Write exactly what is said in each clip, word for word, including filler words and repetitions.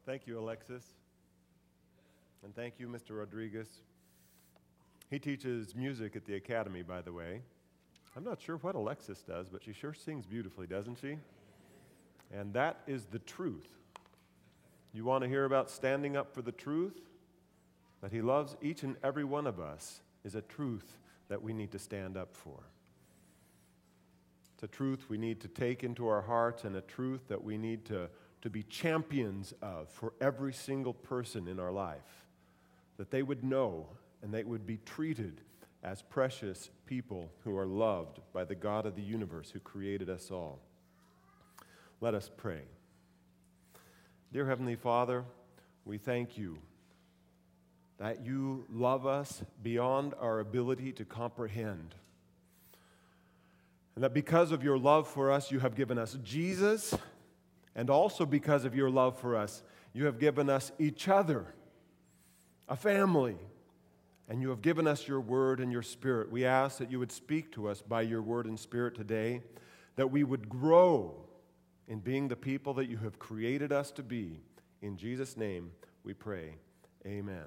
Thank you, Alexis. And thank you, Mister Rodriguez. He teaches music at the Academy, by the way. I'm not sure what Alexis does, but she sure sings beautifully, doesn't she? And that is the truth. You want to hear about standing up for the truth? That He loves each and every one of us is a truth that we need to stand up for. It's a truth we need to take into our hearts and a truth that we need to, to be champions of for every single person in our life. That they would know and they would be treated as precious people who are loved by the God of the universe who created us all. Let us pray. Dear Heavenly Father, we thank you that you love us beyond our ability to comprehend. And that because of your love for us, you have given us Jesus, and also because of your love for us, you have given us each other, a family, and you have given us your word and your spirit. We ask that you would speak to us by your word and spirit today, that we would grow in being the people that you have created us to be. In Jesus' name we pray. Amen.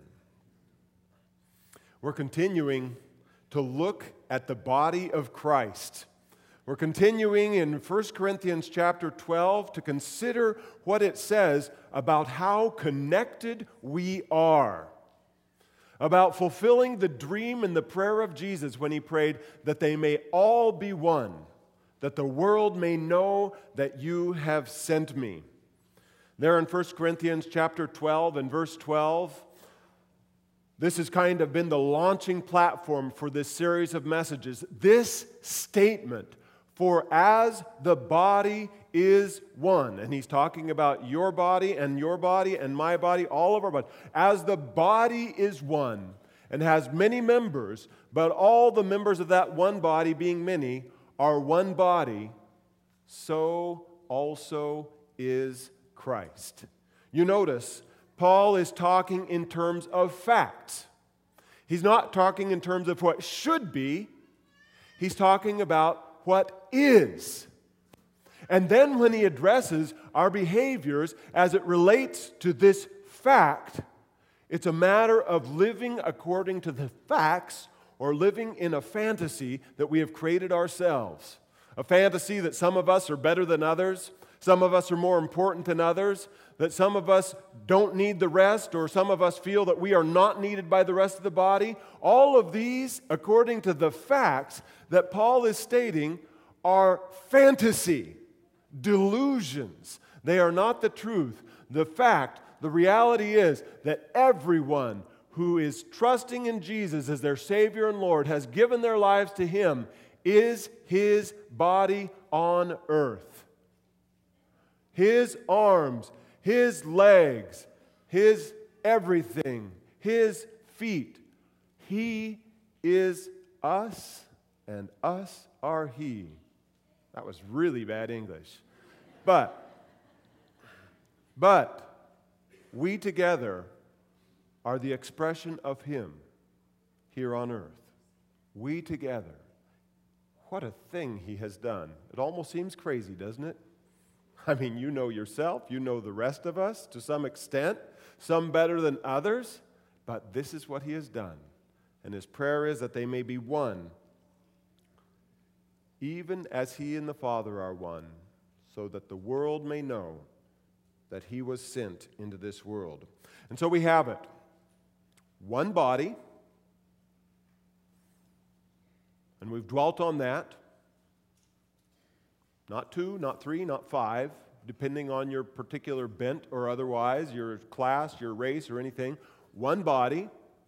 We're continuing to look at the body of Christ. We're continuing in First Corinthians chapter twelve to consider what it says about how connected we are. About fulfilling the dream and the prayer of Jesus when He prayed that they may all be one, that the world may know that you have sent me. There in First Corinthians chapter twelve and verse twelve, this has kind of been the launching platform for this series of messages. This statement, for as the body is one, and he's talking about your body and your body and my body, all of our bodies. As the body is one and has many members, but all the members of that one body, being many, are one body, so also is Christ. You notice, Paul is talking in terms of facts. He's not talking in terms of what should be. He's talking about what is. And then when he addresses our behaviors as it relates to this fact, it's a matter of living according to the facts or living in a fantasy that we have created ourselves. A fantasy that some of us are better than others, some of us are more important than others, that some of us don't need the rest, or some of us feel that we are not needed by the rest of the body. All of these, according to the facts that Paul is stating, are fantasy, delusions. They are not the truth. The fact, the reality is that everyone who is trusting in Jesus as their Savior and Lord, has given their lives to Him, is His body on earth. His arms, His legs, His everything, His feet. He is us, and us are He. That was really bad English. But, but, we together are the expression of Him here on earth. We together. What a thing He has done. It almost seems crazy, doesn't it? I mean, you know yourself, you know the rest of us to some extent, some better than others, but this is what He has done. And His prayer is that they may be one, even as He and the Father are one, so that the world may know that He was sent into this world. And so we have it. One body, and we've dwelt on that. Not two, not three, not five, depending on your particular bent or otherwise, your class, your race, or anything. One body,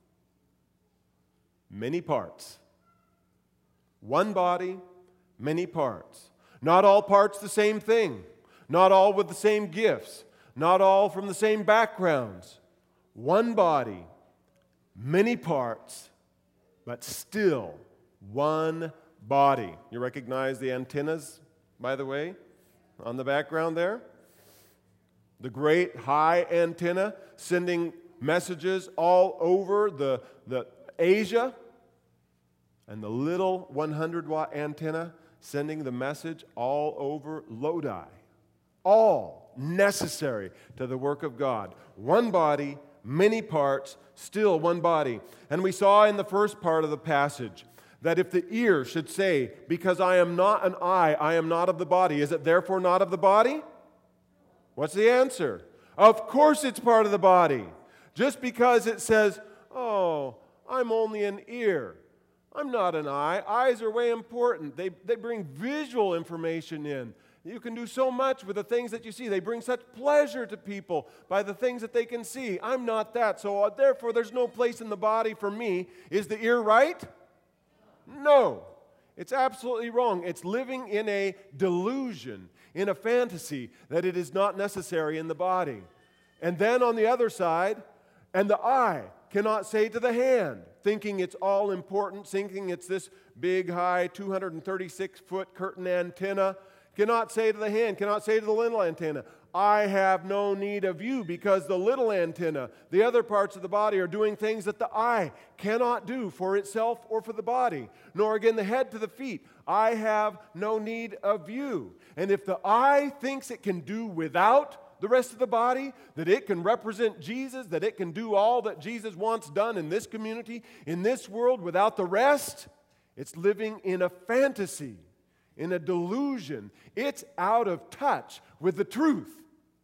many parts. One body, many parts. Not all parts the same thing. Not all with the same gifts. Not all from the same backgrounds. One body, many parts, but still one body. You recognize the antennas, by the way, on the background there? The great high antenna sending messages all over the, the Asia, and the little one hundred watt antenna sending the message all over Lodi. all necessary to the work of God. One body, many parts, still one body. And we saw in the first part of the passage that if the ear should say, because I am not an eye, I am not of the body, is it therefore not of the body? What's the answer? Of course it's part of the body. Just because it says, oh, I'm only an ear. I'm not an eye. Eyes are way important. They, they bring visual information in. You can do so much with the things that you see. They bring such pleasure to people by the things that they can see. I'm not that, so therefore there's no place in the body for me. Is the ear right? No. It's absolutely wrong. It's living in a delusion, in a fantasy that it is not necessary in the body. And then on the other side, and the eye cannot say to the hand, thinking it's all important, thinking it's this big, high, two hundred thirty-six foot curtain antenna, cannot say to the hand, cannot say to the little antenna, I have no need of you, because the little antenna, the other parts of the body are doing things that the eye cannot do for itself or for the body, nor again the head to the feet. I have no need of you. And if the eye thinks it can do without the rest of the body, that it can represent Jesus, that it can do all that Jesus wants done in this community, in this world without the rest, it's living in a fantasy, in a delusion. It's out of touch with the truth.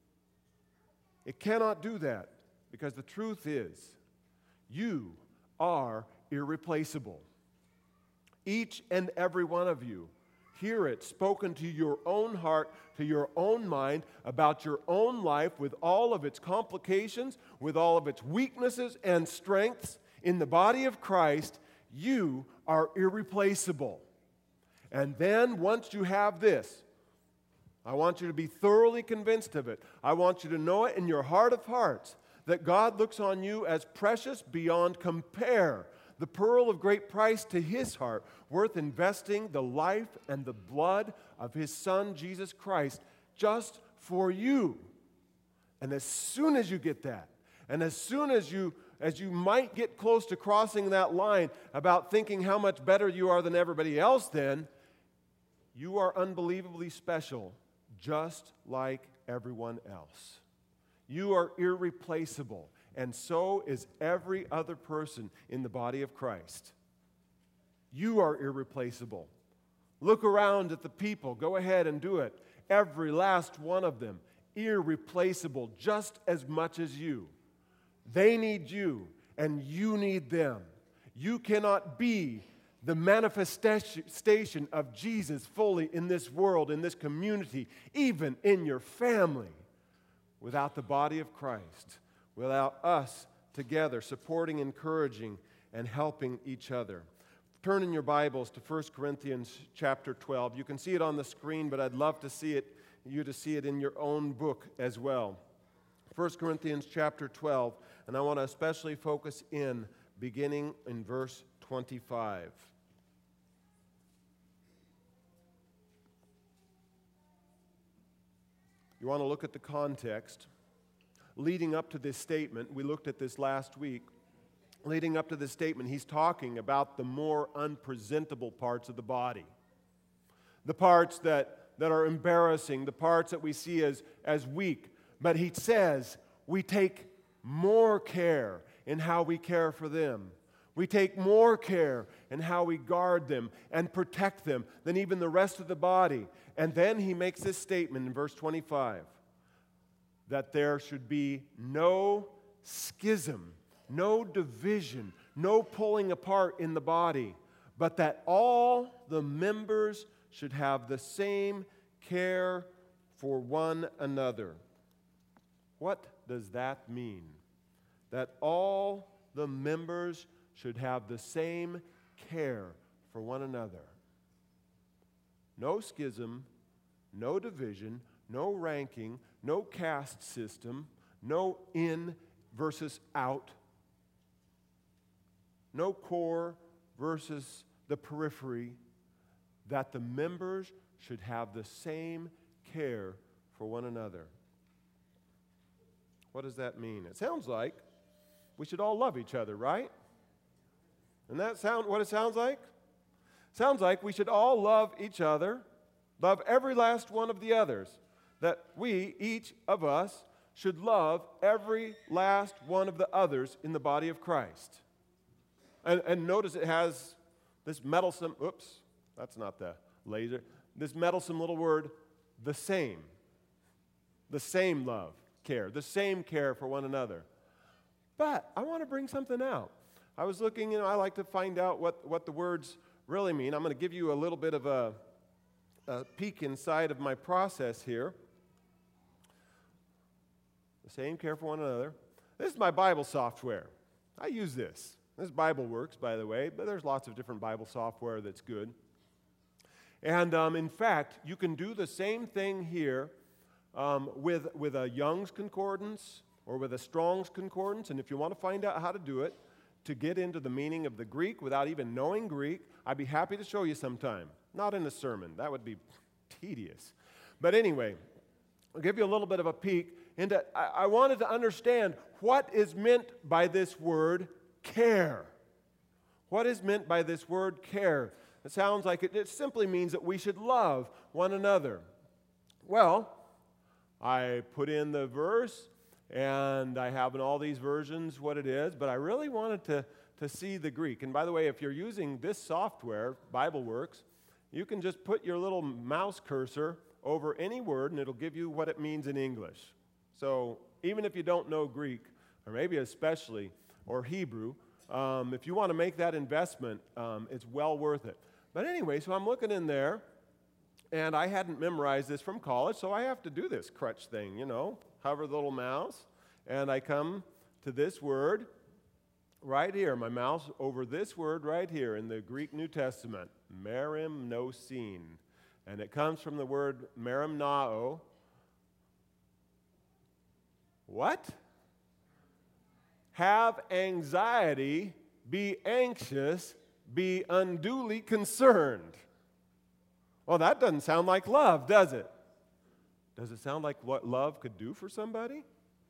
It cannot do that, because the truth is, you are irreplaceable. Each and every one of you, hear it spoken to your own heart, to your own mind, about your own life with all of its complications, with all of its weaknesses and strengths. In the body of Christ, you are irreplaceable. And then once you have this, I want you to be thoroughly convinced of it. I want you to know it in your heart of hearts, that God looks on you as precious beyond compare, the pearl of great price to His heart, worth investing the life and the blood of His Son, Jesus Christ, just for you. And as soon as you get that, and as soon as you as you might get close to crossing that line about thinking how much better you are than everybody else, then you are unbelievably special, just like everyone else. You are irreplaceable, and so is every other person in the body of Christ. You are irreplaceable. Look around at the people. Go ahead and do it. Every last one of them, irreplaceable just as much as you. They need you, and you need them. You cannot be the manifestation of Jesus fully in this world, in this community, even in your family, without the body of Christ, without us together supporting, encouraging, and helping each other. Turn in your Bibles to First Corinthians chapter twelve. You can see it on the screen, but I'd love to see it, you to see it in your own book as well. First Corinthians chapter twelve, and I want to especially focus in beginning in verse twenty-five. You want to look at the context. Leading up to this statement, we looked at this last week. Leading up to this statement, he's talking about the more unpresentable parts of the body. The parts that, that are embarrassing, the parts that we see as, as weak. But he says we take more care in how we care for them. We take more care in how we guard them and protect them than even the rest of the body. And then he makes this statement in verse twenty-five, that there should be no schism, no division, no pulling apart in the body, but that all the members should have the same care for one another. What does that mean? That all the members should have the same care for one another. No schism, no division, no ranking, no caste system, no in versus out, no core versus the periphery, that the members should have the same care for one another. What does that mean? It sounds like we should all love each other, right? And that sound what it sounds like? Sounds like we should all love each other, love every last one of the others. that we, each of us, should love every last one of the others in the body of Christ. And, and notice it has this meddlesome, oops, that's not the laser, this meddlesome little word, the same. The same love, care, the same care for one another. But I want to bring something out. I was looking, you know, I like to find out what, what the words really mean. I'm going to give you a little bit of a, a peek inside of my process here. The same care for one another. This is my Bible software. I use this. This Bible Works, by the way, but there's lots of different Bible software that's good. And um, in fact, you can do the same thing here um, with, with a Young's Concordance or with a Strong's Concordance. And if you want to find out how to do it, to get into the meaning of the Greek without even knowing Greek, I'd be happy to show you sometime. Not in a sermon. That would be tedious. But anyway, I'll give you a little bit of a peek into, I, I wanted to understand what is meant by this word care. What is meant by this word care? It sounds like it, it simply means that we should love one another. Well, I put in the verse, and I have in all these versions what it is, but I really wanted to, to see the Greek. And by the way, if you're using this software, BibleWorks, you can just put your little mouse cursor over any word, and it'll give you what it means in English. So even if you don't know Greek, or maybe especially, or Hebrew, um, if you want to make that investment, um, it's well worth it. But anyway, so I'm looking in there, and I hadn't memorized this from college, so I have to do this crutch thing, you know, hover the little mouse, and I come to this word right here, my mouse over this word right here in the Greek New Testament, merimnosin. And it comes from the word merimnao. What? Have anxiety, be anxious, be unduly concerned. Well, that doesn't sound like love, does it? Does it sound like what love could do for somebody?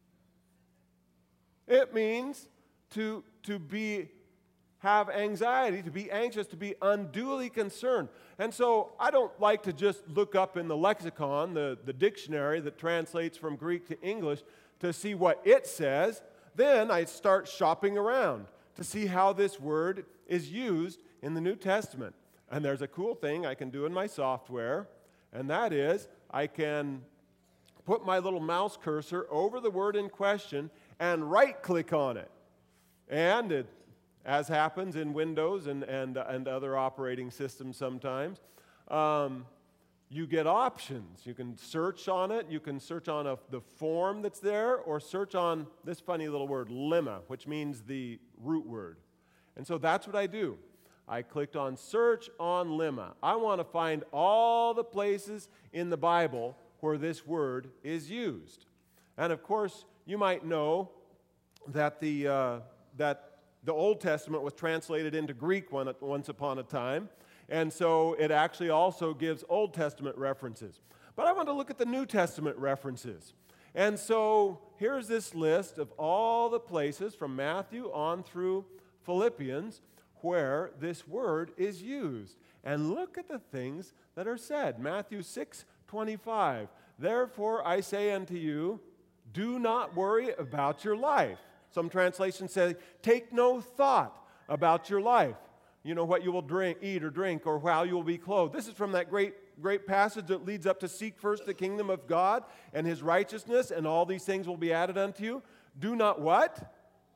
It means to, to be, have anxiety, to be anxious, to be unduly concerned. And so I don't like to just look up in the lexicon, the, the dictionary that translates from Greek to English, to see what it says. Then I start shopping around to see how this word is used in the New Testament. And there's a cool thing I can do in my software, and that is I can put my little mouse cursor over the word in question and right-click on it. And it, as happens in Windows and, and, and other operating systems sometimes, um, you get options. You can search on it. You can search on a, the form that's there, or search on this funny little word, lemma, which means the root word. And so that's what I do. I clicked on search on lemma. I want to find all the places in the Bible where this word is used. And of course, you might know that the, uh, that the Old Testament was translated into Greek one, once upon a time. And so it actually also gives Old Testament references. But I want to look at the New Testament references. And so here's this list of all the places from Matthew on through Philippians where this word is used. And look at the things that are said. Matthew six twenty-five. Therefore I say unto you, do not worry about your life. Some translations say, take no thought about your life. You know, what you will drink, eat or drink, or how you will be clothed. This is from that great, great passage that leads up to seek first the kingdom of God and his righteousness, and all these things will be added unto you. Do not what?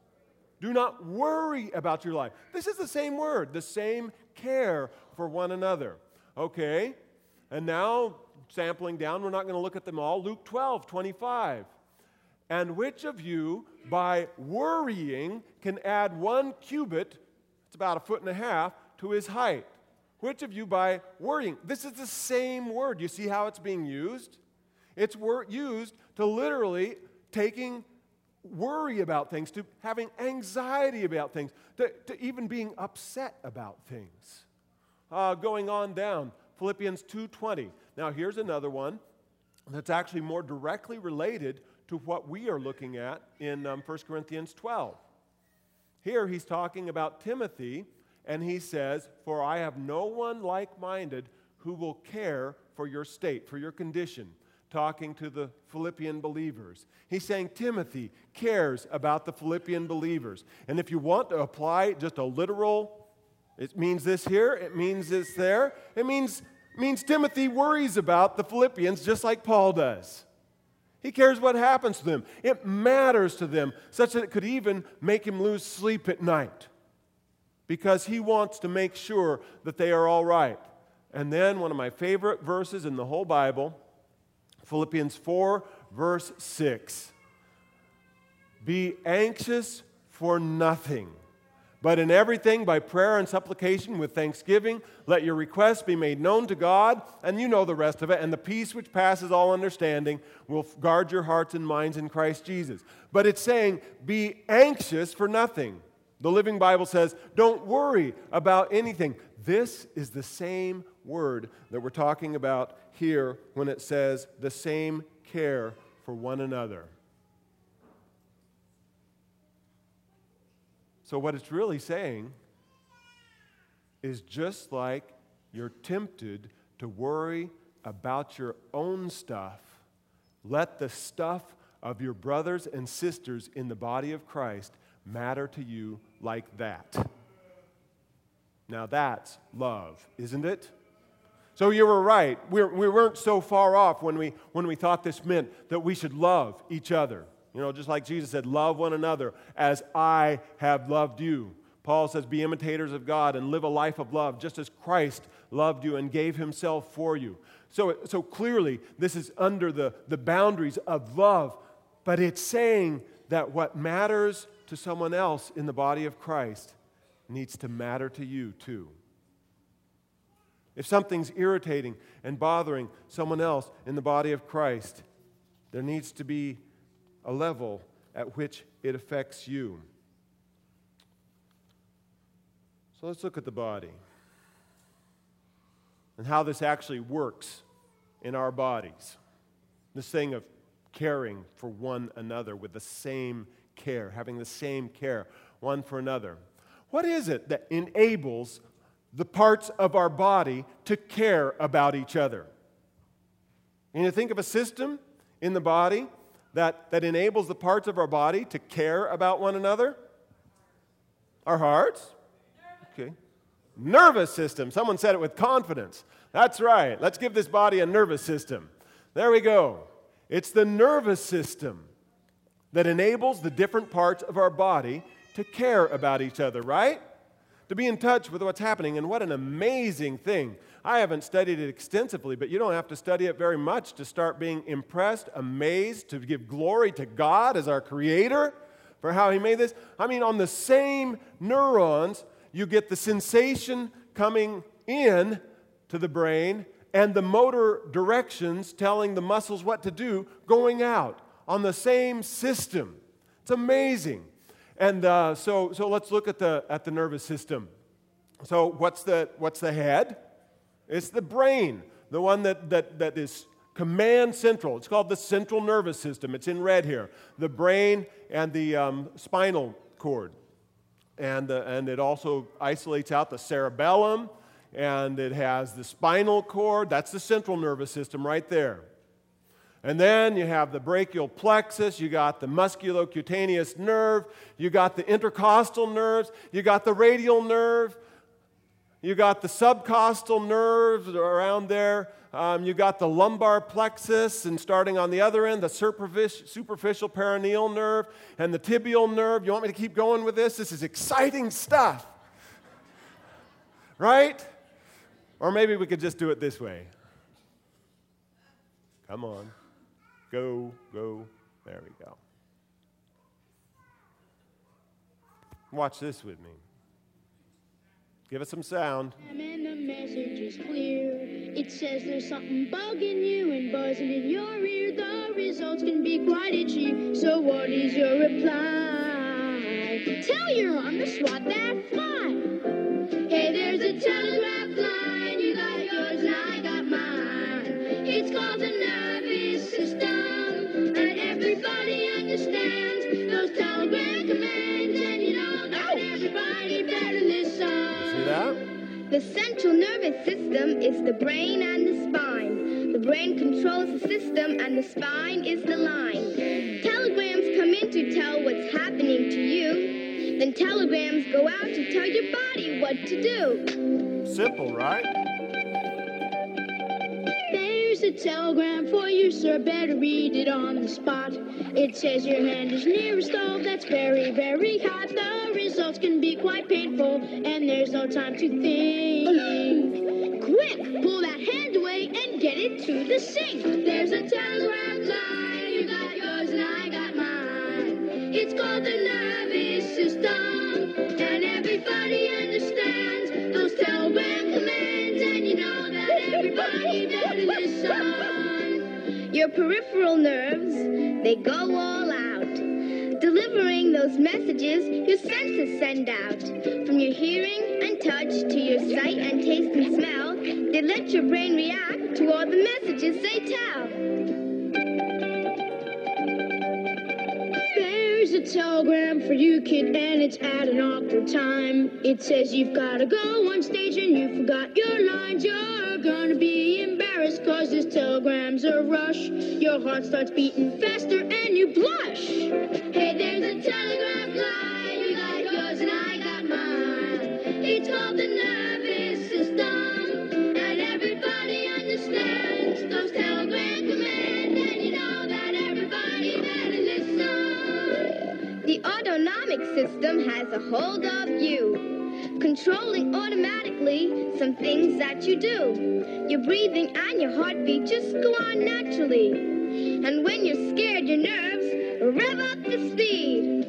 Do not worry about your life. This is the same word, the same care for one another. Okay, and now sampling down, we're not going to look at them all. Luke twelve twenty-five. And which of you, by worrying, can add one cubit, it's about a foot and a half, to his height? Which of you, by worrying? This is the same word. You see how it's being used? It's wor- used to literally taking worry about things, to having anxiety about things, to, to even being upset about things. Uh, going on down, Philippians two twenty. Now here's another one that's actually more directly related to what we are looking at in um, First Corinthians twelve. Here he's talking about Timothy, and he says, for I have no one like-minded who will care for your state, for your condition, talking to the Philippian believers. He's saying Timothy cares about the Philippian believers. And if you want to apply just a literal, it means this here, it means this there, it means, means Timothy worries about the Philippians just like Paul does. He cares what happens to them. It matters to them, such that it could even make him lose sleep at night, because he wants to make sure that they are all right. And then one of my favorite verses in the whole Bible, Philippians four, verse six. Be anxious for nothing, but in everything by prayer and supplication with thanksgiving, let your requests be made known to God, and you know the rest of it, and the peace which passes all understanding will guard your hearts and minds in Christ Jesus. But it's saying, be anxious for nothing. The Living Bible says, don't worry about anything. This is the same word that we're talking about here when it says the same care for one another. So what it's really saying is, just like you're tempted to worry about your own stuff, let the stuff of your brothers and sisters in the body of Christ matter to you like that. Now that's love, isn't it? So you were right. We're, we weren't so far off when we, when we thought this meant that we should love each other. You know, just like Jesus said, love one another as I have loved you. Paul says, be imitators of God and live a life of love, just as Christ loved you and gave himself for you. So, so clearly, this is under the, the boundaries of love, but it's saying that what matters to someone else in the body of Christ needs to matter to you too. If something's irritating and bothering someone else in the body of Christ, there needs to be a level at which it affects you. So let's look at the body and how this actually works in our bodies. This thing of caring for one another with the same care, having the same care one for another. What is it that enables the parts of our body to care about each other? And you think of a system in the body that, that enables the parts of our body to care about one another? Our hearts? Okay. Nervous system. Someone said it with confidence. That's right. Let's give this body a nervous system. There we go. It's the nervous system that enables the different parts of our body to care about each other, right? To be in touch with what's happening. And what an amazing thing. I haven't studied it extensively, but you don't have to study it very much to start being impressed, amazed, to give glory to God as our Creator for how He made this. I mean, on the same neurons, you get the sensation coming in to the brain and the motor directions telling the muscles what to do going out on the same system. It's amazing. And uh, so, so let's look at the at the nervous system. So what's the what's the head? It's the brain, the one that that that is command central. It's called the central nervous system. It's in red here. The brain and the um, spinal cord, and uh, and it also isolates out the cerebellum, and it has the spinal cord. That's the central nervous system right there. And then you have the brachial plexus, you got the musculocutaneous nerve, you got the intercostal nerves, you got the radial nerve, you got the subcostal nerves around there, um, you got the lumbar plexus, and starting on the other end, the superficial, superficial perineal nerve, and the tibial nerve. You want me to keep going with this? This is exciting stuff. Right? Or maybe we could just do it this way. Come on. Go, go. There we go. Watch this with me. Give us some sound. And the message is clear. It says there's something bugging you and buzzing in your ear. The results can be quite itchy. So what is your reply? Tell your arm to swat that fly. Hey, there's a telegraph line. You got yours and I got mine. It's called the nervous system, and everybody understands those telegram commands, and you know that everybody better listen. See that? The central nervous system is the brain and the spine. The brain controls the system and the spine is the line. Telegrams come in to tell what's happening to you. Then telegrams go out to tell your body what to do. Simple, right? There's a telegram for you, sir. Better read it on the spot. It says your hand is near a stove that's very, very hot. The results can be quite painful, and there's no time to think. Quick, pull that hand away and get it to the sink. There's a telegraph line. You got yours and I got mine. It's called the nervous system, and everybody understands those telegram commands, and you know that everybody better listen. Your peripheral nerves, they go all out, delivering those messages your senses send out. From your hearing and touch to your sight and taste and smell, they let your brain react to all the messages they tell. There's a telegram for you, kid, and it's at an awkward time. It says you've got to go on stage and you forgot your lines. You're gonna be embarrassed cause this telegram's a rush. Your heart starts beating faster and you blush. Hey, there's a telegraph line. You got yours and I got mine. It's called the nervous system, and everybody understands those telegram commands, and you know that everybody better listen. The autonomic system has a hold of you, controlling automatically some things that you do. Your breathing and your heartbeat just go on naturally. And when you're scared, your nerves rev up the speed.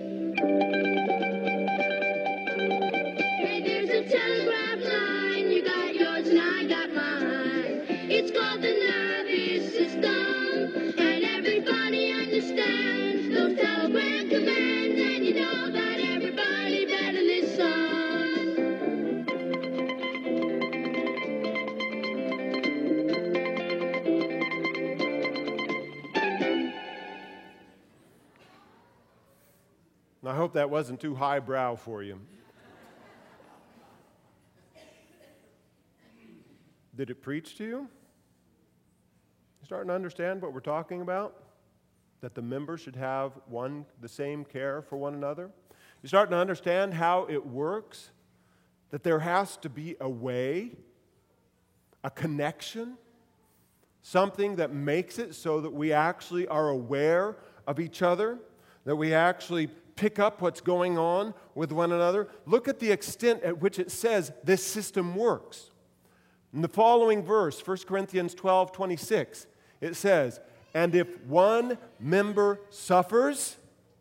Hey, there's a telegraph line. You got yours and I got mine. It's called the nervous system, and everybody understands those telegram commands, and you know that everybody better listen. I hope that wasn't too highbrow for you. Did it preach to you? You starting to understand what we're talking about? That the members should have one, the same care for one another? You starting to understand how it works? That there has to be a way, a connection, something that makes it so that we actually are aware of each other, that we actually pick up what's going on with one another. Look at the extent at which it says this system works. In the following verse, First Corinthians twelve twenty-six, it says, "And if one member suffers,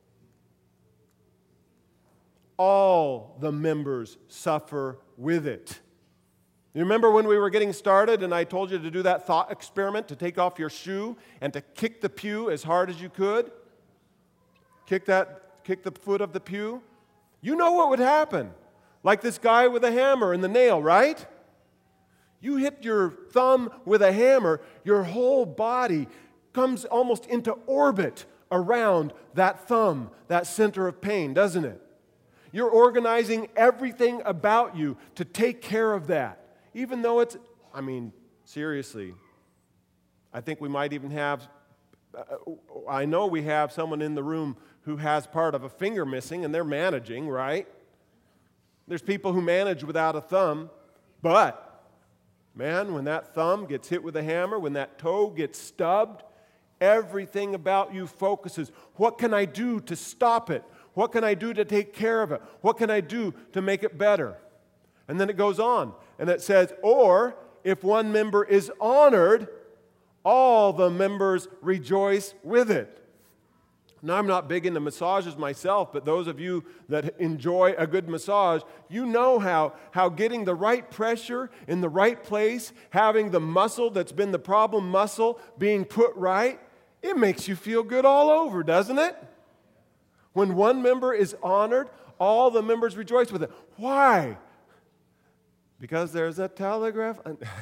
all the members suffer with it." You remember when we were getting started and I told you to do that thought experiment, to take off your shoe and to kick the pew as hard as you could? Kick that kick the foot of the pew, you know what would happen. Like this guy with a hammer and the nail, right? You hit your thumb with a hammer, your whole body comes almost into orbit around that thumb, that center of pain, doesn't it? You're organizing everything about you to take care of that. Even though it's, I mean, seriously, I think we might even have, I know we have someone in the room who has part of a finger missing, and they're managing, right? There's people who manage without a thumb, but, man, when that thumb gets hit with a hammer, when that toe gets stubbed, everything about you focuses. What can I do to stop it? What can I do to take care of it? What can I do to make it better? And then it goes on, and it says, or if one member is honored, all the members rejoice with it. Now, I'm not big into massages myself, but those of you that enjoy a good massage, you know how, how getting the right pressure in the right place, having the muscle that's been the problem muscle being put right, it makes you feel good all over, doesn't it? When one member is honored, all the members rejoice with it. Why? Because there's a telegraph.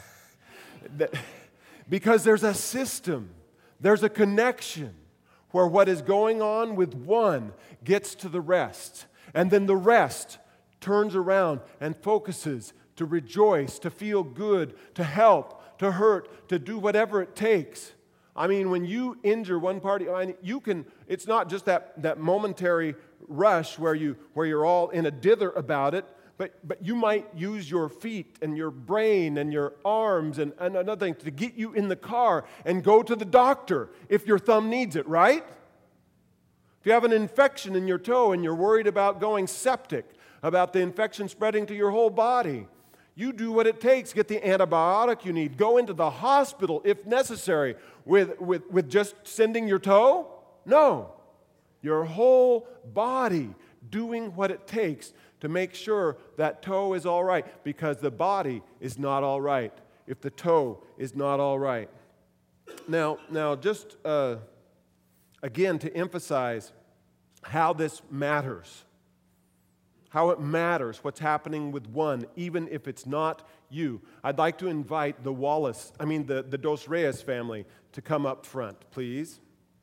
Because there's a system. There's a connection where what is going on with one gets to the rest. And then the rest turns around and focuses to rejoice, to feel good, to help, to hurt, to do whatever it takes. I mean, when you injure one party, I mean, you can, it's not just that, that momentary rush where, you, where you're all in a dither about it, but, but you might use your feet and your brain and your arms and, and another thing to get you in the car and go to the doctor if your thumb needs it, right? If you have an infection in your toe and you're worried about going septic, about the infection spreading to your whole body, you do what it takes. Get the antibiotic you need. Go into the hospital if necessary. With, with, with just sending your toe? No. Your whole body doing what it takes to make sure that toe is all right, because the body is not all right if the toe is not all right. Now, now just uh, again to emphasize how this matters, how it matters what's happening with one, even if it's not you. I'd like to invite the Wallace, I mean the, the Dos Reyes family to come up front, please.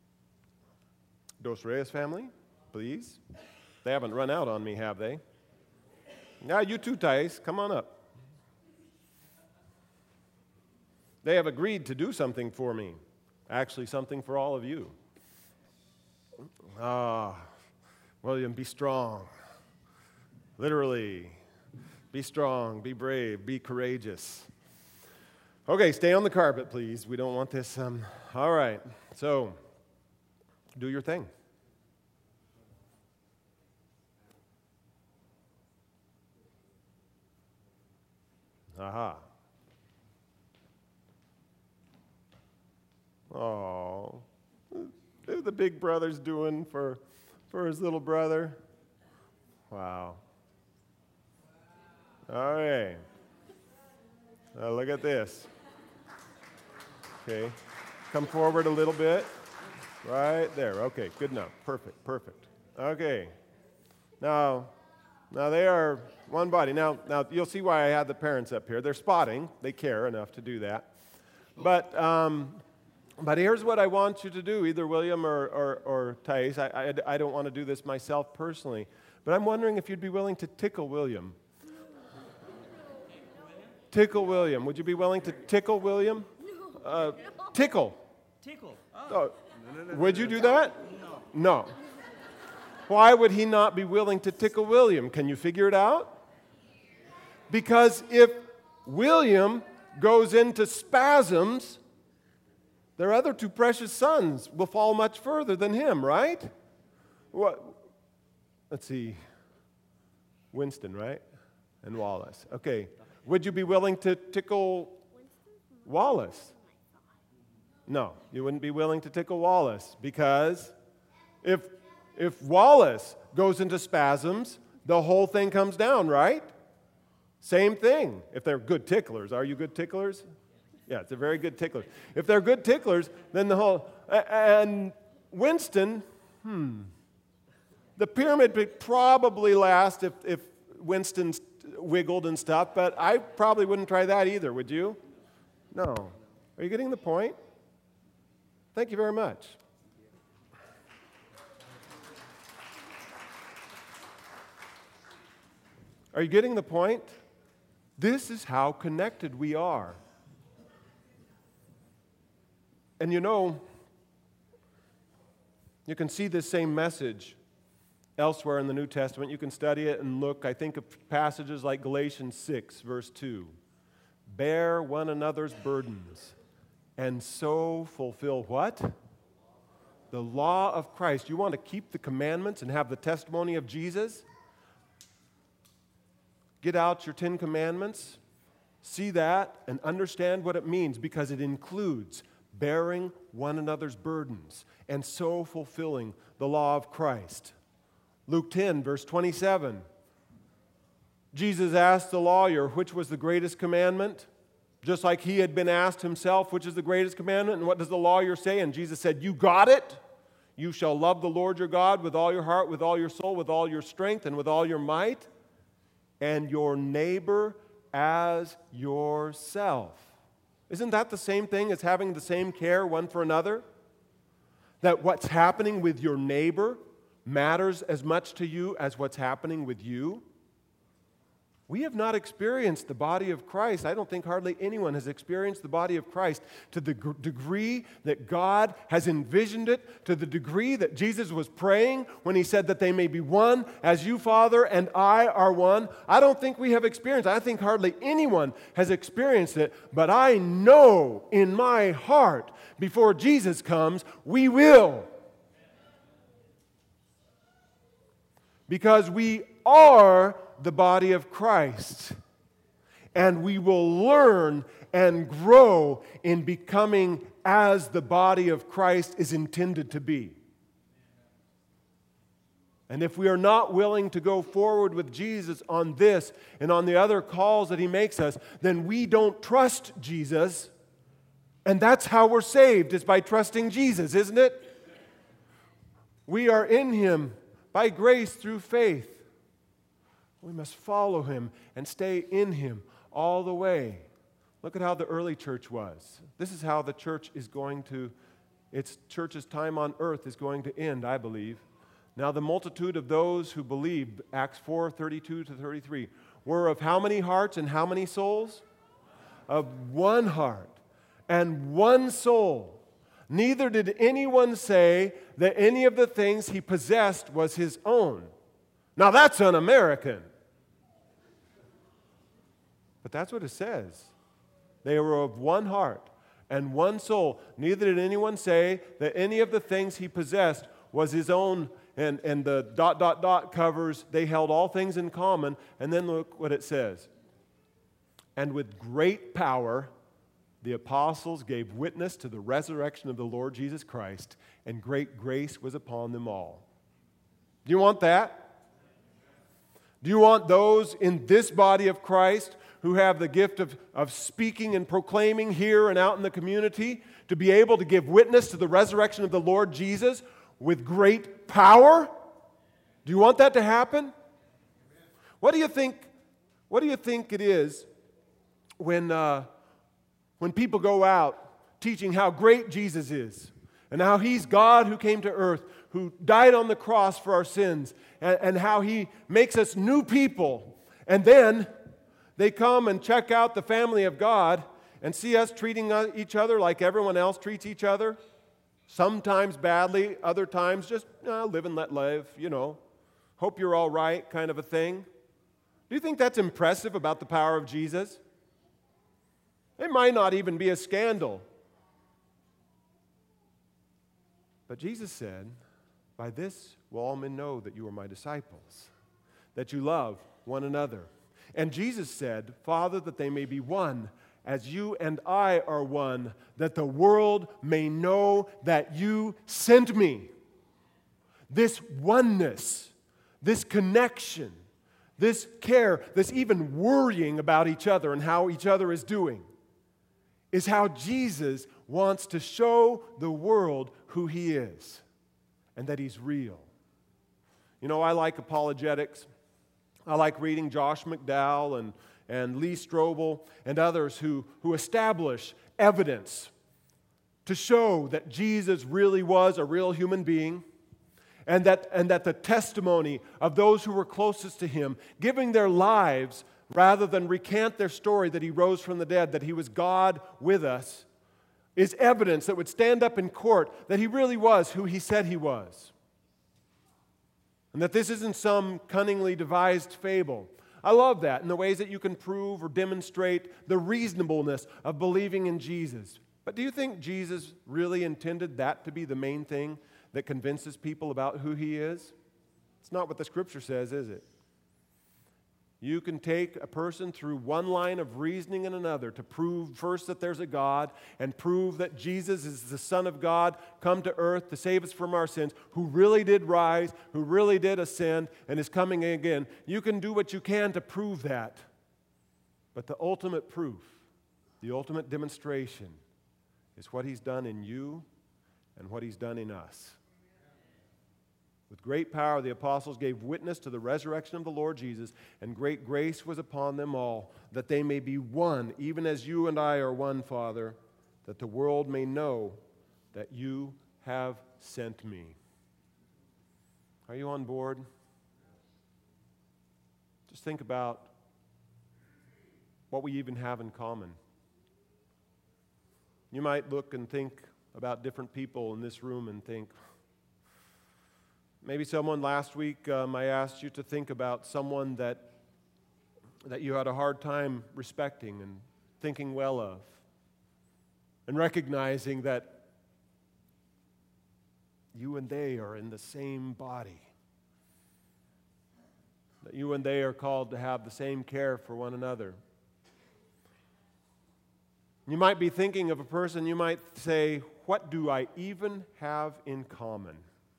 Dos Reyes family, please. They haven't run out on me, have they? Now you too, Thais, come on up. They have agreed to do something for me. Actually, something for all of you. Ah, William, be strong. Literally, be strong, be brave, be courageous. Okay, stay on the carpet, please. We don't want this. Um, all right, so do your thing. Aha. Oh, what are the big brother's doing for, for his little brother? Wow. All right. Now look at this. Okay. Come forward a little bit. Right there. Okay, good enough. Perfect, perfect. Okay. Now, now they are one body. Now, now you'll see why I had the parents up here. They're spotting. They care enough to do that. But um, but here's what I want you to do, either William or, or, or Thais. I, I, I don't want to do this myself personally, but I'm wondering if you'd be willing to tickle William. Tickle William. Would you be willing to tickle William? Uh, tickle. Tickle. Oh. Oh. Would you do that? No. No. Why would he not be willing to tickle William? Can you figure it out? Because if William goes into spasms, their other two precious sons will fall much further than him, right? What? Let's see. Winston, right? And Wallace. Okay. Would you be willing to tickle Wallace? No, you wouldn't be willing to tickle Wallace, because if if Wallace goes into spasms, the whole thing comes down, right? Same thing. If they're good ticklers. Are you good ticklers? Yeah, it's a very good tickler. If they're good ticklers, then the whole... And Winston, hmm, the pyramid would probably last if, if Winston wiggled and stuff, but I probably wouldn't try that either, would you? No. Are you getting the point? Thank you very much. Are you getting the point? This is how connected we are. And you know, you can see this same message elsewhere in the New Testament. You can study it and look, I think, of passages like Galatians six, verse two. Bear one another's burdens, and so fulfill what? The law of Christ. You want to keep the commandments and have the testimony of Jesus? Get out your Ten Commandments, see that, and understand what it means, because it includes bearing one another's burdens and so fulfilling the law of Christ. Luke ten, verse twenty-seven. Jesus asked the lawyer, which was the greatest commandment? Just like he had been asked himself, which is the greatest commandment? And what does the lawyer say? And Jesus said, you got it. You shall love the Lord your God with all your heart, with all your soul, with all your strength, and with all your might, and your neighbor as yourself. Isn't that the same thing as having the same care one for another? That what's happening with your neighbor matters as much to you as what's happening with you? We have not experienced the body of Christ. I don't think hardly anyone has experienced the body of Christ to the g- degree that God has envisioned it, to the degree that Jesus was praying when he said that they may be one as you, Father, and I are one. I don't think we have experienced it. I think hardly anyone has experienced it, but I know in my heart before Jesus comes, we will. Because we are the body of Christ. And we will learn and grow in becoming as the body of Christ is intended to be. And if we are not willing to go forward with Jesus on this and on the other calls that he makes us, then we don't trust Jesus. And that's how we're saved, is by trusting Jesus, isn't it? We are in him by grace through faith. We must follow him and stay in him all the way. Look at how the early church was. This is how the church is going to, its church's time on earth is going to end, I believe. Now the multitude of those who believed, Acts four, thirty-two to thirty-three, were of how many hearts and how many souls? Of one heart and one soul. Neither did anyone say that any of the things he possessed was his own. Now that's un-American. But that's what it says. They were of one heart and one soul. Neither did anyone say that any of the things he possessed was his own. And, and the dot, dot, dot covers, they held all things in common. And then look what it says. And with great power, the apostles gave witness to the resurrection of the Lord Jesus Christ, and great grace was upon them all. Do you want that? Do you want those in this body of Christ who have the gift of, of speaking and proclaiming here and out in the community to be able to give witness to the resurrection of the Lord Jesus with great power? Do you want that to happen? What do you think, what do you think it is when, uh, when people go out teaching how great Jesus is and how he's God who came to earth, who died on the cross for our sins, and, and how he makes us new people, and then they come and check out the family of God and see us treating each other like everyone else treats each other, sometimes badly, other times just uh, live and let live, you know, hope you're all right kind of a thing. Do you think that's impressive about the power of Jesus? It might not even be a scandal. But Jesus said, by this will all men know that you are my disciples, that you love one another. And Jesus said, Father, that they may be one, as you and I are one, that the world may know that you sent me. This oneness, this connection, this care, this even worrying about each other and how each other is doing, is how Jesus wants to show the world who he is and that he's real. You know, I like apologetics. I like reading Josh McDowell and, and Lee Strobel and others who, who establish evidence to show that Jesus really was a real human being, and that, and that the testimony of those who were closest to him, giving their lives rather than recant their story that he rose from the dead, that he was God with us, is evidence that would stand up in court that he really was who he said he was. And that this isn't some cunningly devised fable. I love that in the ways that you can prove or demonstrate the reasonableness of believing in Jesus. But do you think Jesus really intended that to be the main thing that convinces people about who he is? It's not what the Scripture says, is it? You can take a person through one line of reasoning and another to prove first that there's a God and prove that Jesus is the Son of God, come to earth to save us from our sins, who really did rise, who really did ascend, and is coming again. You can do what you can to prove that. But the ultimate proof, the ultimate demonstration, is what he's done in you and what he's done in us. With great power, the apostles gave witness to the resurrection of the Lord Jesus, and great grace was upon them all, that they may be one, even as you and I are one, Father, that the world may know that you have sent me. Are you on board? Just think about what we even have in common. You might look and think about different people in this room and think, maybe someone last week, um, I asked you to think about someone that, that you had a hard time respecting and thinking well of, and recognizing that you and they are in the same body, that you and they are called to have the same care for one another. You might be thinking of a person, you might say, what do I even have in common?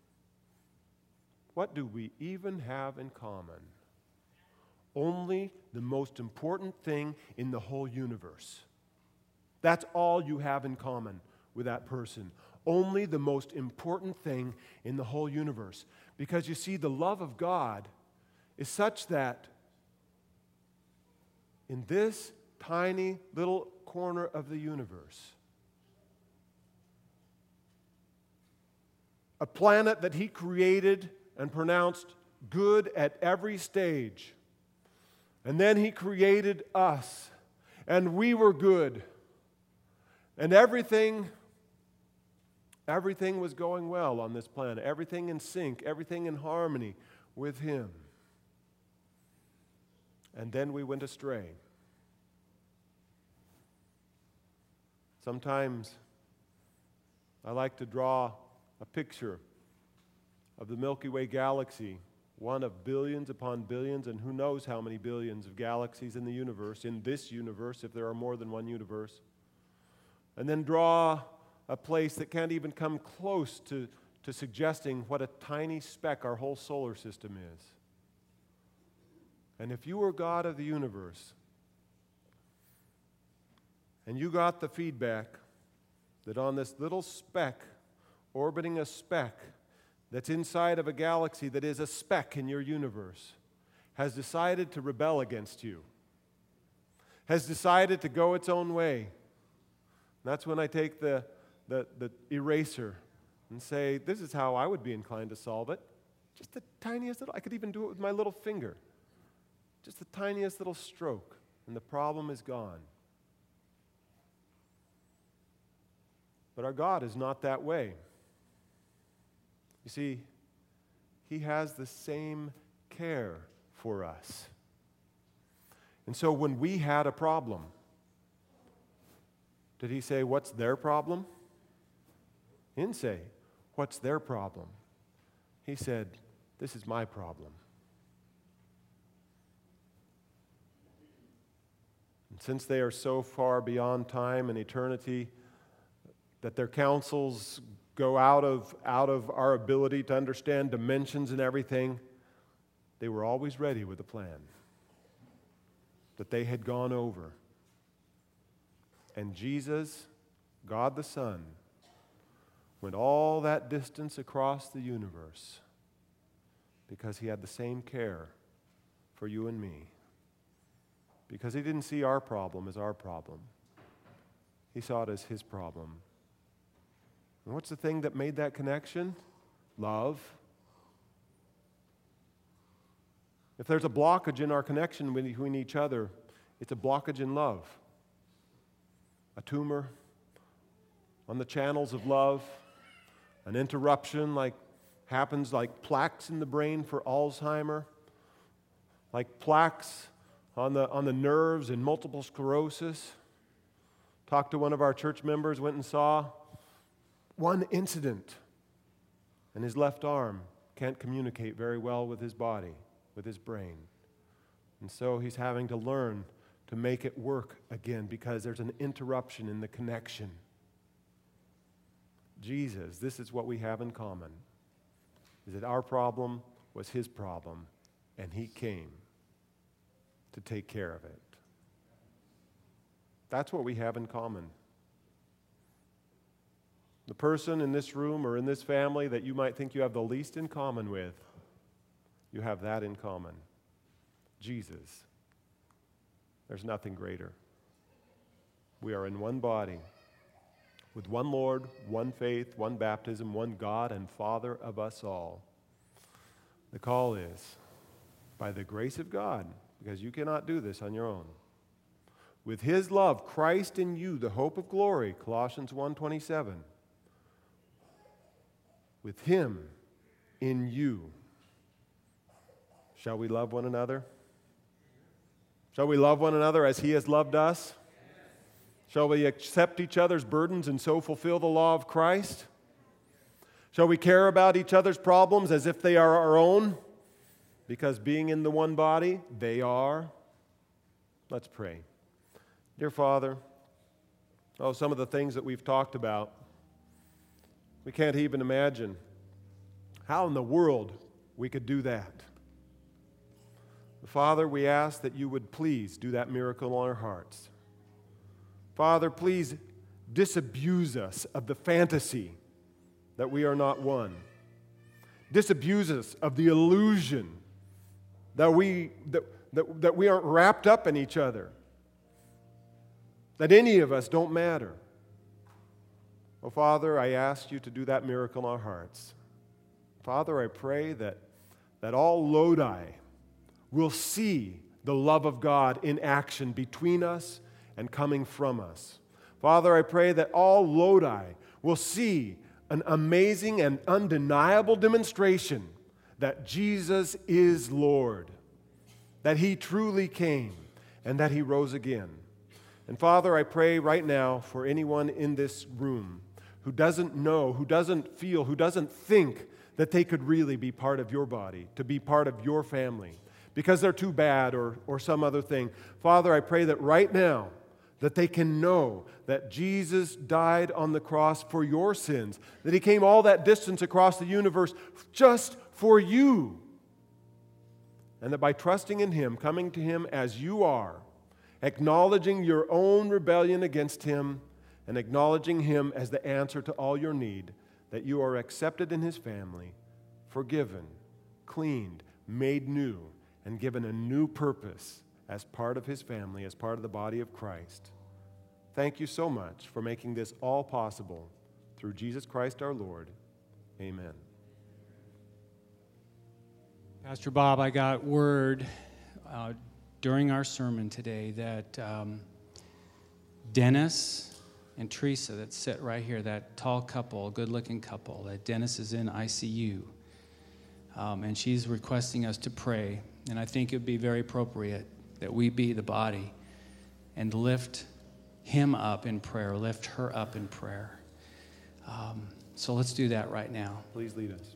What do we even have in common? Only the most important thing in the whole universe. That's all you have in common with that person. Only the most important thing in the whole universe. Because you see, the love of God is such that in this tiny little corner of the universe, a planet that He created and pronounced good at every stage, and then He created us, and we were good, and everything everything was going well on this planet, everything in sync, everything in harmony with Him. And then we went astray. Sometimes I like to draw a picture of the Milky Way galaxy, one of billions upon billions, and who knows how many billions of galaxies in the universe, in this universe, if there are more than one universe. And then draw a place that can't even come close to, to suggesting what a tiny speck our whole solar system is. And if you were God of the universe, and you got the feedback that on this little speck, orbiting a speck that's inside of a galaxy that is a speck in your universe, has decided to rebel against you, has decided to go its own way. That's when I take the, the, the eraser and say, this is how I would be inclined to solve it. Just the tiniest little, I could even do it with my little finger. Just the tiniest little stroke, and the problem is gone. But our God is not that way. You see, He has the same care for us. And so when we had a problem, did He say, what's their problem? He didn't say, what's their problem? He said, this is my problem. And since they are so far beyond time and eternity, that their counsels go out of, out of our ability to understand dimensions and everything, they were always ready with a plan that they had gone over. And Jesus, God the Son, went all that distance across the universe because He had the same care for you and me. Because He didn't see our problem as our problem. He saw it as His problem. And what's the thing that made that connection? Love. If there's a blockage in our connection between each other, it's a blockage in love. A tumor on the channels of love, an interruption like happens like plaques in the brain for Alzheimer, like plaques on the, on the nerves in multiple sclerosis. Talked to one of our church members, went and saw one incident, and his left arm can't communicate very well with his body, with his brain. And so he's having to learn to make it work again because there's an interruption in the connection. Jesus, this is what we have in common, is that our problem was His problem, and He came to take care of it. That's what we have in common. The person in this room or in this family that you might think you have the least in common with, you have that in common. Jesus. There's nothing greater. We are in one body, with one Lord, one faith, one baptism, one God and Father of us all. The call is, by the grace of God, because you cannot do this on your own, with his love, Christ in you, the hope of glory, Colossians one twenty-seven. With him in you. Shall we love one another? Shall we love one another as he has loved us? Shall we accept each other's burdens and so fulfill the law of Christ? Shall we care about each other's problems as if they are our own? Because being in the one body, they are. Let's pray. Dear Father, oh, some of the things that we've talked about, we can't even imagine how in the world we could do that. Father, we ask that you would please do that miracle in our hearts. Father, please disabuse us of the fantasy that we are not one. Disabuse us of the illusion that we, that, that, that we aren't wrapped up in each other, that any of us don't matter. Oh, Father, I ask you to do that miracle in our hearts. Father, I pray that, that all Lodi will see the love of God in action between us and coming from us. Father, I pray that all Lodi will see an amazing and undeniable demonstration that Jesus is Lord, that he truly came, and that he rose again. And Father, I pray right now for anyone in this room who doesn't know, who doesn't feel, who doesn't think that they could really be part of your body, to be part of your family, because they're too bad or, or some other thing. Father, I pray that right now, that they can know that Jesus died on the cross for your sins, that he came all that distance across the universe just for you, and that by trusting in him, coming to him as you are, acknowledging your own rebellion against him, and acknowledging him as the answer to all your need, that you are accepted in his family, forgiven, cleaned, made new, and given a new purpose as part of his family, as part of the body of Christ. Thank you so much for making this all possible through Jesus Christ our Lord. Amen. Pastor Bob, I got word uh, during our sermon today that um, Dennis and Teresa that sit right here, that tall couple, good-looking couple, that Dennis is in I C U. Um, and she's requesting us to pray. And I think it would be very appropriate that we be the body and lift him up in prayer, lift her up in prayer. Um, so let's do that right now. Please lead us.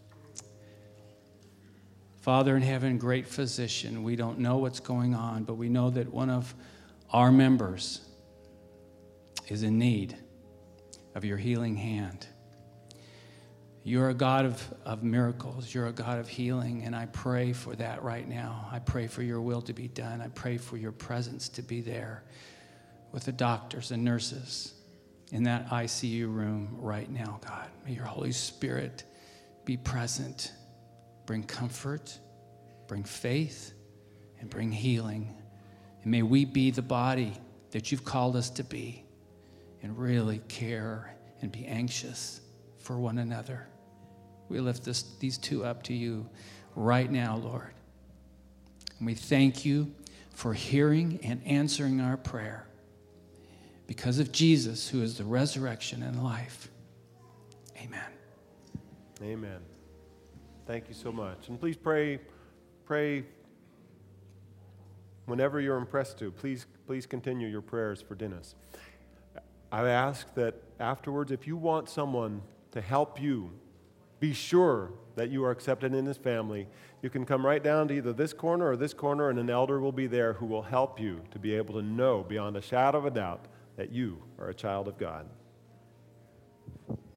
Father in heaven, great physician, we don't know what's going on, but we know that one of our members is in need of your healing hand. You're a God of, of miracles. You're a God of healing, and I pray for that right now. I pray for your will to be done. I pray for your presence to be there with the doctors and nurses in that I C U room right now, God. May your Holy Spirit be present. Bring comfort, bring faith, and bring healing. And may we be the body that you've called us to be and really care and be anxious for one another. We lift this, these two up to you right now, Lord. And we thank you for hearing and answering our prayer because of Jesus, who is the resurrection and life. Amen. Amen. Thank you so much. And please pray, pray whenever you're impressed to. Please, please continue your prayers for Dennis. I ask that afterwards, if you want someone to help you, be sure that you are accepted in his family. You can come right down to either this corner or this corner, and an elder will be there who will help you to be able to know beyond a shadow of a doubt that you are a child of God.